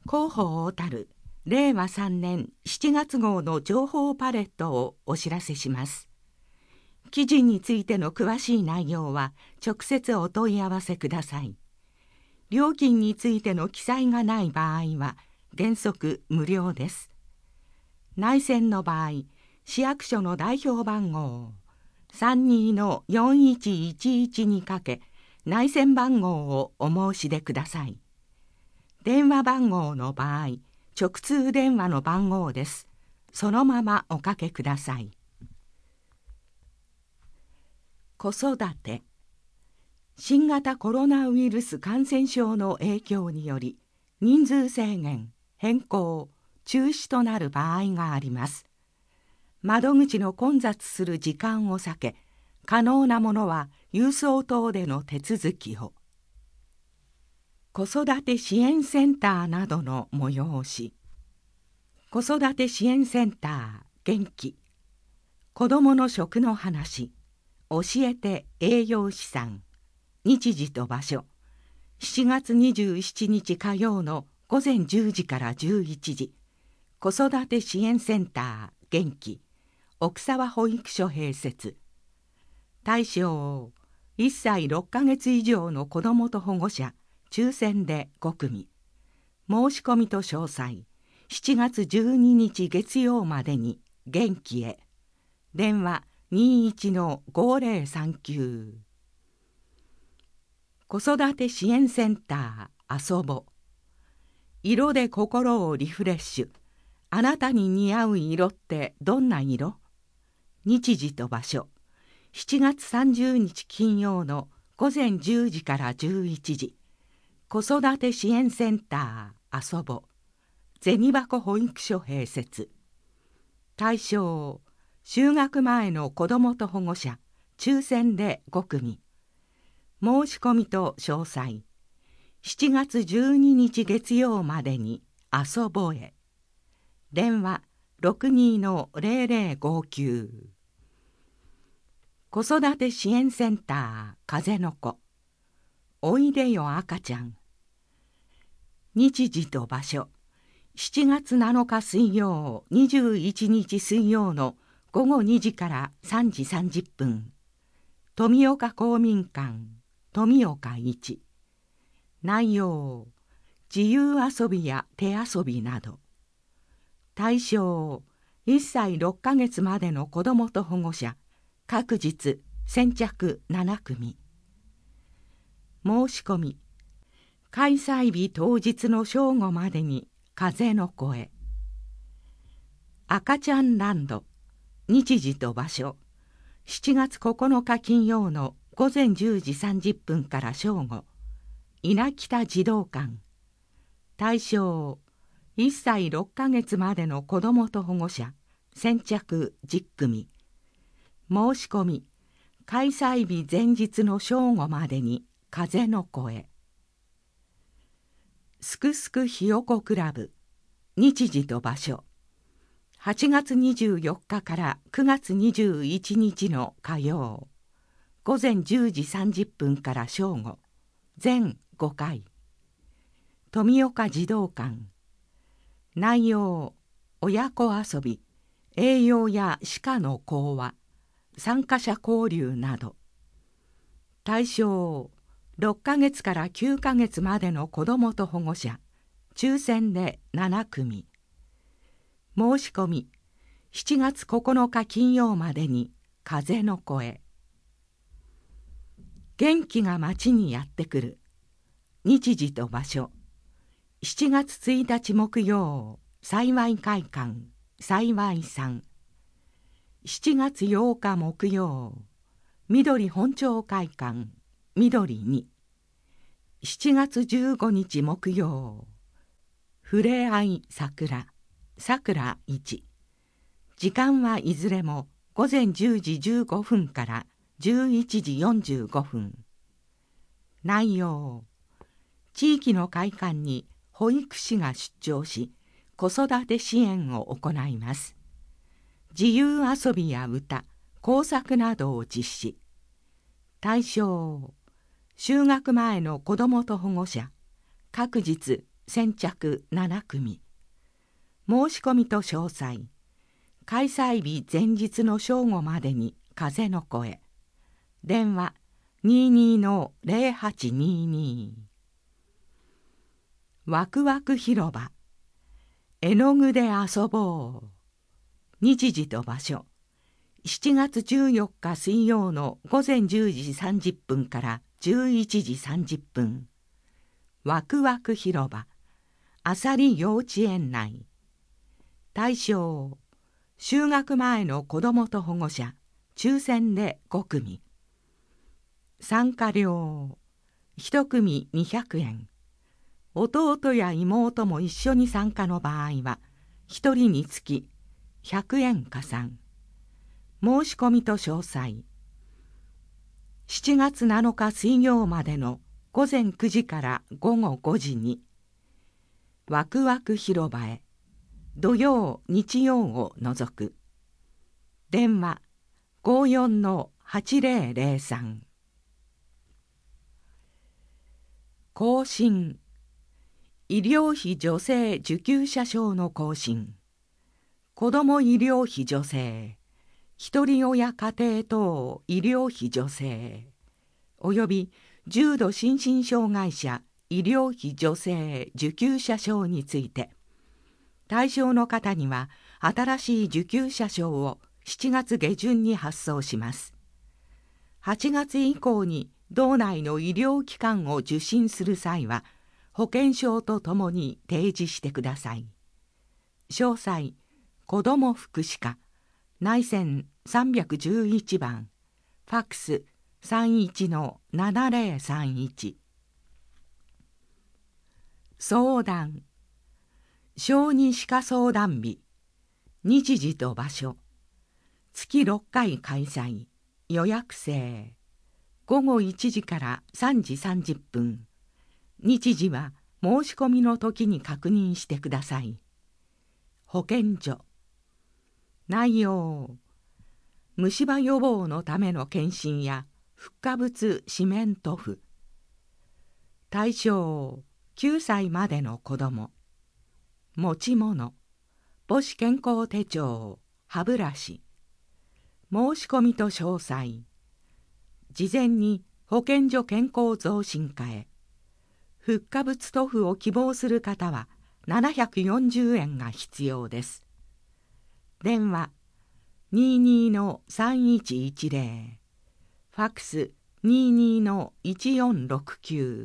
広報小樽令和3年7月号の情報パレットをお知らせします。記事についての詳しい内容は直接お問い合わせください。料金についての記載がない場合は原則無料です。内線の場合、市役所の代表番号 32-4111 にかけ内線番号をお申し出ください。電話番号の場合、直通電話の番号です。そのままおかけください。子育て。新型コロナウイルス感染症の影響により、人数制限、変更、中止となる場合があります。窓口の混雑する時間を避け、可能なものは郵送等での手続きを。子育て支援センターなどの催し。子育て支援センター元気。子どもの食の話。教えて栄養士さん。日時と場所。7月27日火曜の午前10時から11時。子育て支援センター元気。奥沢保育所併設。対象1歳6ヶ月以上の子どもと保護者抽選で5組。申し込みと詳細7月12日月曜までに元気へ。電話 21-5039。子育て支援センター遊ぼ。色で心をリフレッシュ。あなたに似合う色ってどんな色？日時と場所7月30日金曜の午前10時から11時。子育て支援センター遊ぼ。銭箱保育所併設。対象就学前の子どもと保護者抽選で5組。申し込みと詳細7月12日月曜までに遊ぼへ。電話 62-0059。子育て支援センター風の子。おいでよ赤ちゃん。日時と場所7月7日水曜21日水曜の午後2時から3時30分。富岡公民館富岡1。内容自由遊びや手遊びなど。対象1歳6ヶ月までの子どもと保護者各日先着7組。申し込み開催日当日の正午までに風の声。赤ちゃんランド。日時と場所7月9日金曜の午前10時30分から正午。稲北児童館。対象1歳6ヶ月までの子どもと保護者先着10組。申し込み開催日前日の正午までに風の声。すくすくひよこクラブ。日時と場所8月24日から9月21日の火曜午前10時30分から正午。全5回。富岡児童館。内容親子遊び、栄養や歯科の講話、参加者交流など。対象6ヶ月から9ヶ月までの子どもと保護者抽選で7組。申し込み7月9日金曜までに風の声。元気が街にやってくる。日時と場所7月1日木曜幸い会館幸い3。7月8日木曜緑本町会館緑2。7月15日木曜ふれあい桜桜1。時間はいずれも午前10時15分から11時45分。内容地域の会館に保育士が出張し子育て支援を行います。自由遊びや歌、工作などを実施。対象就学前の子どもと保護者各日先着7組。申し込みと詳細。開催日前日の正午までに風の声。電話22-0822。ワクワク広場。絵の具で遊ぼう。日時と場所。7月14日水曜の午前10時30分から11時30分。ワクワク広場。あさり幼稚園内。対象。就学前の子どもと保護者。抽選で5組。参加料。1組200円。弟や妹も一緒に参加の場合は、1人につき100円加算。申し込みと詳細。7月7日水曜までの午前9時から午後5時に、ワクワク広場へ、土曜、日曜を除く。電話54-8003。更新。医療費助成受給者証の更新。子ども医療費助成、ひとり親家庭等医療費助成、および重度心身障害者医療費助成受給者証について、対象の方には新しい受給者証を7月下旬に発送します。8月以降に道内の医療機関を受診する際は、保険証とともに提示してください。詳細、子ども福祉課、内線311番、ファックス 31-7031。相談。小児歯科相談日。日時と場所。月6回開催。予約制。午後1時から3時30分。日時は申し込みの時に確認してください。保健所。内容。虫歯予防のための検診やフッ化物四面塗布。対象。9歳までの子ども。持ち物。母子健康手帳、歯ブラシ。申し込みと詳細。事前に保健所健康増進課へ。フッ化物塗布を希望する方は740円が必要です。電話22-3110。ファックス22-1469。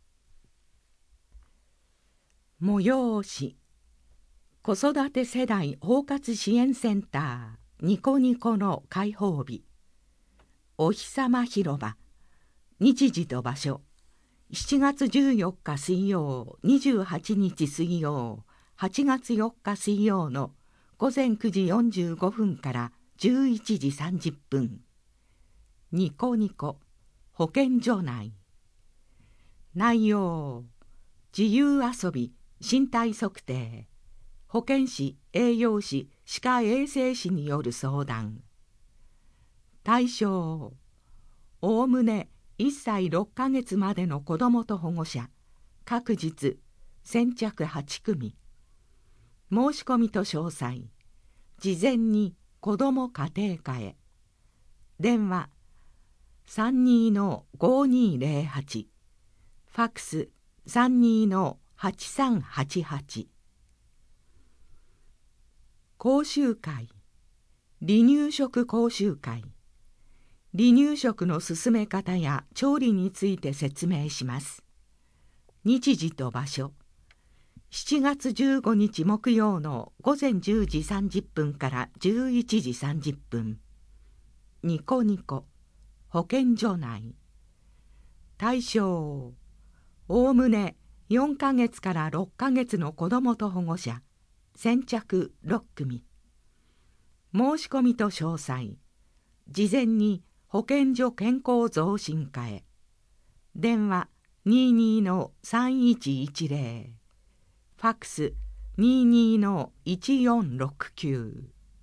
催し。子育て世代包括支援センターニコニコの開放日。お日さま広場。日時と場所。7月14日水曜、28日水曜、8月4日水曜の午前9時45分から11時30分。ニコニコ保健所内。内容。自由遊び、身体測定、保健師、栄養士、歯科衛生士による相談。対象。おおむね1歳6ヶ月までの子どもと保護者、各日先着8組。申し込みと詳細。事前に子ども家庭科へ。電話32-5208。ファックス32-8388。講習会。離乳食講習会。離乳食の進め方や調理について説明します。日時と場所。7月15日木曜の午前10時30分から11時30分。ニコニコ保健所内。対象。おおむね4ヶ月から6ヶ月の子どもと保護者、先着6組。申し込みと詳細。事前に保健所健康増進課へ。電話22-3110。ファックス22-1469。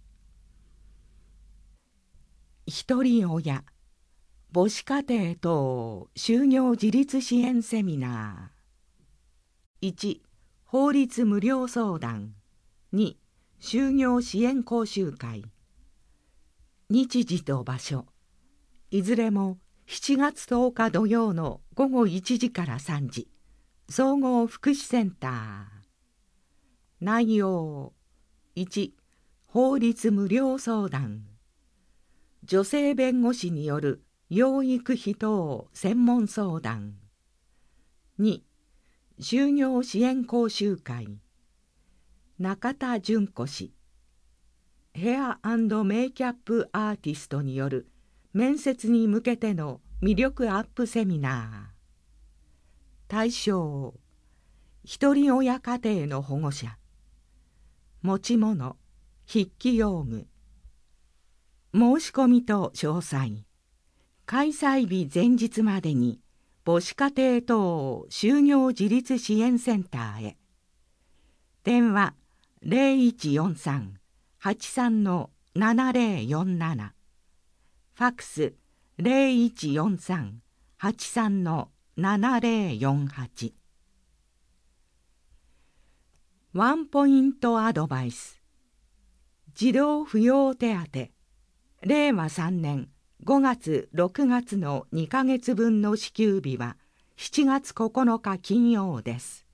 ひとり親母子家庭等就業自立支援セミナー。1、 法律無料相談。2、就業支援講習会。日時と場所。いずれも7月10日土曜の午後1時から3時。総合福祉センター。内容。1、法律無料相談。女性弁護士による養育費等専門相談。2、就業支援講習会。中田純子氏。ヘア&メイキャップアーティストによる面接に向けての魅力アップセミナー。対象、一人親家庭の保護者。持ち物、筆記用具。申し込みと詳細。開催日前日までに母子家庭等就業自立支援センターへ。電話0143-83-7047。ファックス0143-83-7048。ワンポイントアドバイス。児童扶養手当。令和3年5月6月の2ヶ月分の支給日は7月9日金曜です。